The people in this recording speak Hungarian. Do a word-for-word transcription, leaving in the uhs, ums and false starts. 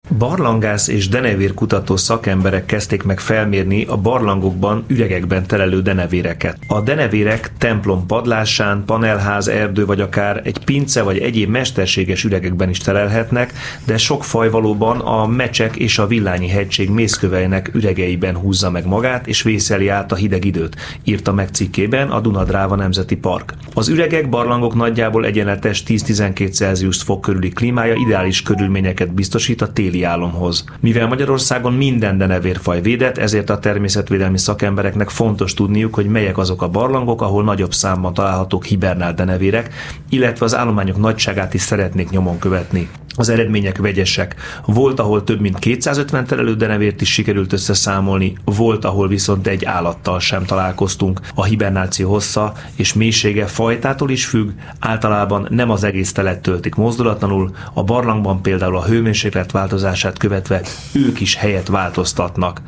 Barlangász és denevérkutató szakemberek kezdték meg felmérni a barlangokban üregekben telelő denevéreket. A denevérek templom padlásán, panelház, erdő vagy akár egy pince vagy egyéb mesterséges üregekben is telelhetnek, de sok faj valóban a Mecsek és a Villányi hegység mészköveinek üregeiben húzza meg magát és vészeli át a hideg időt, írta meg cikkében a Duna-Dráva Nemzeti Park. Az üregek, barlangok nagyjából egyenletes tíz-tizenkét Celsius fok körüli klímája ideális körülményeket biztosít a téli álomhoz. Mivel Magyarországon minden denevérfaj védett, ezért a természetvédelmi szakembereknek fontos tudniuk, hogy melyek azok a barlangok, ahol nagyobb számban találhatók hibernált denevérek, illetve az állományok nagyságát is szeretnék nyomon követni. Az eredmények vegyesek. Volt, ahol több mint kétszázötven telelő denevért is sikerült összeszámolni, volt, ahol viszont egy állattal sem találkoztunk. A hibernáció hossza és mélysége fajtától is függ, általában nem az egész telet töltik mozdulatlanul, a barlangban például a hőmérséklet változását követve ők is helyet változtatnak.